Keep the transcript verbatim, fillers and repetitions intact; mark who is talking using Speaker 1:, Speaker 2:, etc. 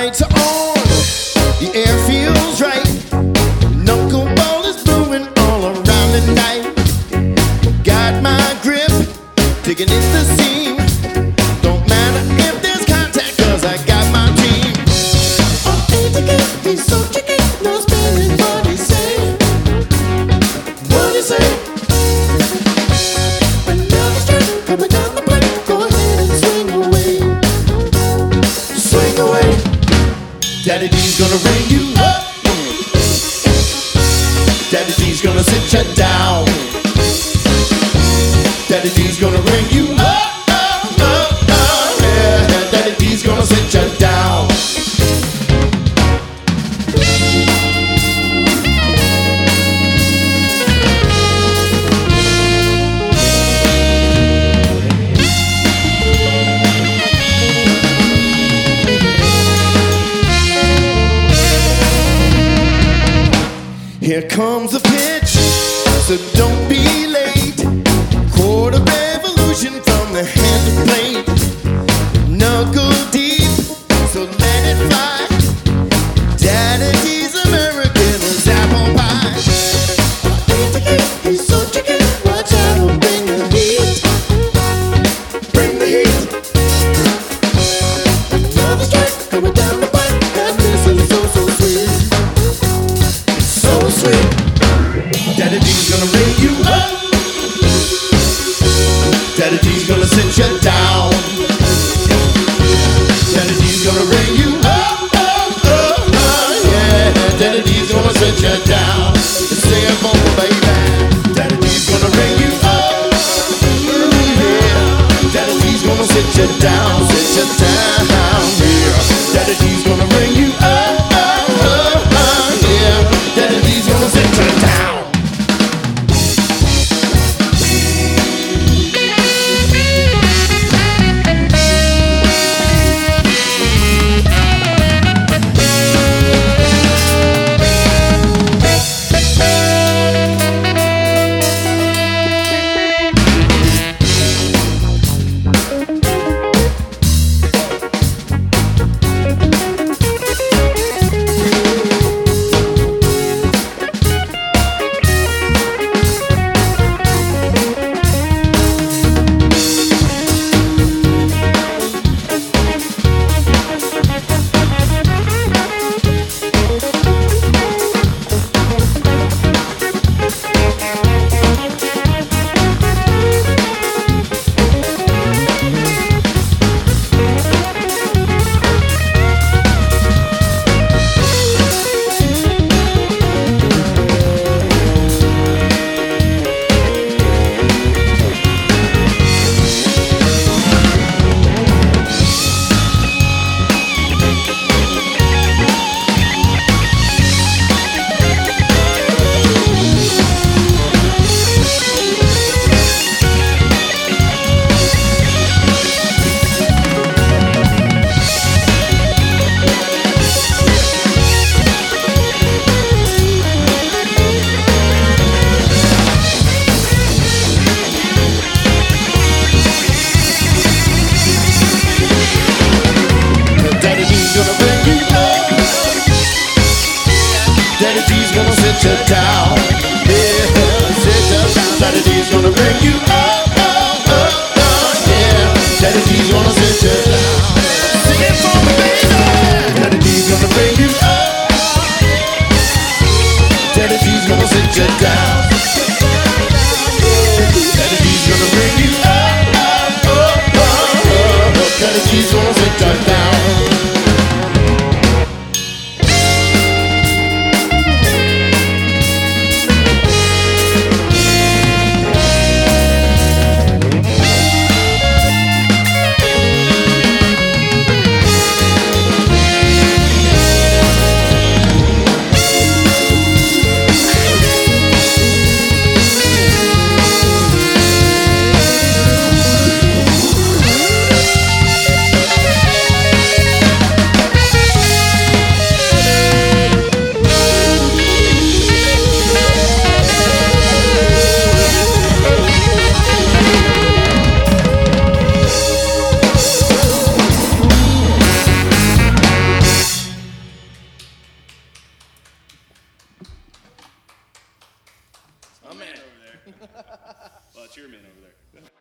Speaker 1: lights are on, the air feels right. Knuckleball is blowing all around the night. Got my grip, digging in the seam. Don't matter if there's contact, cause I got my team. Oh, ain't the game, he's so tricky, no spelling what he say. What he say? Another strike coming down the pipe, go ahead and swing away. Swing away. Daddy D's gonna ring you up. Daddy D's gonna sit you down. Daddy D's gonna ring you up, up, up, up, yeah. Daddy D's gonna sit you down. Here comes the pitch, so don't be late. Quarter revolution from the hand of plate. Knuckle deep, so let it fly. Daddy D's American as apple pie. Ain't the kid, he's so tricky, watch out, he'll bring the heat. Bring the heat. Another strike coming down the pipe, and this is so, so sweet. So sweet. Daddy D's gonna ring you up. Daddy D's gonna sit you down. Daddy D's gonna ring you up, up, up, up, yeah. Daddy D's gonna sit you down. Sing it for me, baby. Daddy D's gonna ring you up, yeah. Daddy D's gonna sit you down, sit you down, yeah. Daddy D's gonna ring you up, up, up, up, yeah. Daddy D's gonna sit you down. Daddy D's gonna sit you down, yeah, sit you down. Daddy D's gonna bring you up, up, up, up, yeah. Daddy D's gonna sit you down. Sing it for me, baby. Daddy D's gonna bring you up. Daddy D's gonna sit you down. Daddy D's gonna bring you up, up, up, up, up. Daddy D's gonna sit you down.
Speaker 2: right.